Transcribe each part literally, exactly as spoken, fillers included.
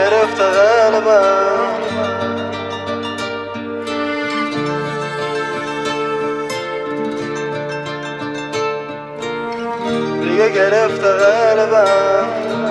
گرفت قلبم، دیگه گرفت قلبم.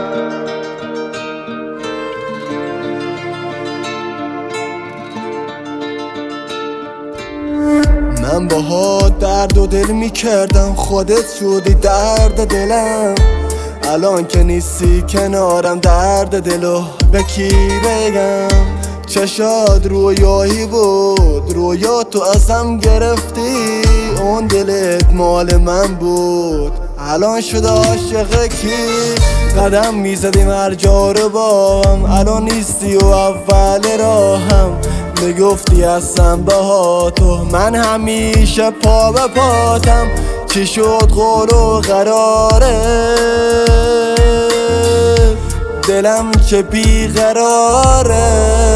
من باهات درد و دل میکردم، خودت شدی درد دلم. الان که نیستی کنارم درد دلو به کی بگم؟ چشاد رویایی بود، رویا تو ازم گرفتی، اون دلت مال من بود، الان شده عاشق کی؟ قدم میزدیم هر جا رو با هم، الان نیستی و اول راهم. میگفتی هستم با تو، من همیشه پا به پاتم. چی شد قول و قراره؟ دلم چه بیقراره،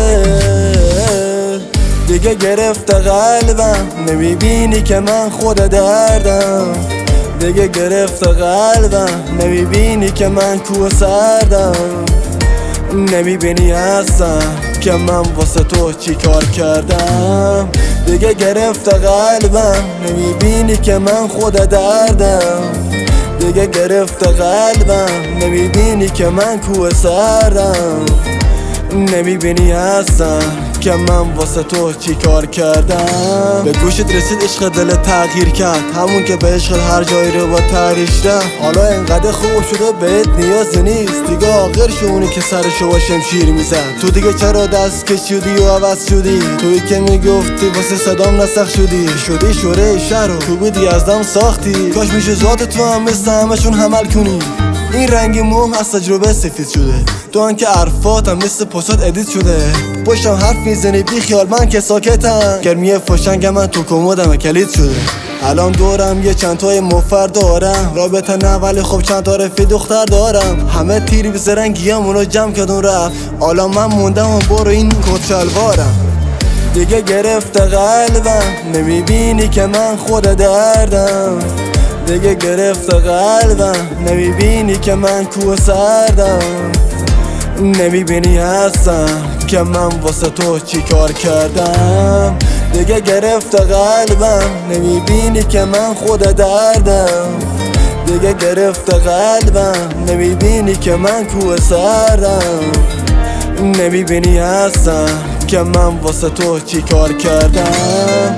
دیگه گرفت قلبم. نمیبینی که من خود دردم، دیگه گرفت قلبم. نمیبینی که من کوه سردم، نمیبینی هستم که من واسه تو چی کار کردم. دیگه گرفت قلبم، نمیبینی که من خود دردم، دیگه گرفت قلبم. نمیبینی که من کوه سردم، نمیبینی هستم که من واسه تو چی کار کردم. به گوشت رسید عشق دل تغییر کرد، همون که به عشق هر جایی رو با تحریش رفت. حالا انقدر خوب شده بهت نیازی نیست، دیگه آخر شونی که سرشو با شمشیر میزد. تو دیگه چرا دست کشیدی و عوض شدی؟ توی که میگفتی واسه صدام نسخ شدی، شدی شوره شهر و تو بودی از دم ساختی. کاش میشه ذات تو هم مثل همشون حمل کنی. این رنگ موم از تجربه سفید شده، تو هم که عرفاتم مثل پستات ادیت شده. پشتم حرف میزنی بی خیال من که ساکتم، گرمیه فشنگ من تو کمودم کلید شده. الان دورم یه چند تای مفر دارم، رابطه نه ولی خب چند تا رفیق دختر دارم. همه تیری به زرنگیامونو جمع کردون رفت، حالا من موندم و برو این کت شلوارم. دیگه گرفت قلبم، نمیبینی که من خود دردم، دیگه گرفت قلبم. نمیبینی که من کوه سردم، نمیبینی هستم که من واسه تو چی کار کردم. دیگه گرفت قلبم، نمیبینی که من خود دردم، دیگه گرفت قلبم. نمیبینی که من کوه سردم، نمیبینی هستم که من واسه تو چی کار کردم.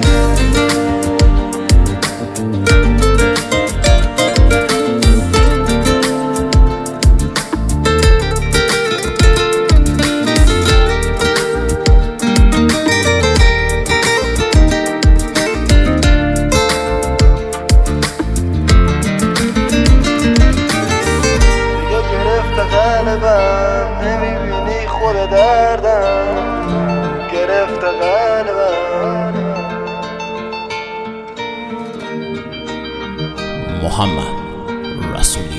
نمیبینی خود دردم، گرفت قلبم. محمد رسولی.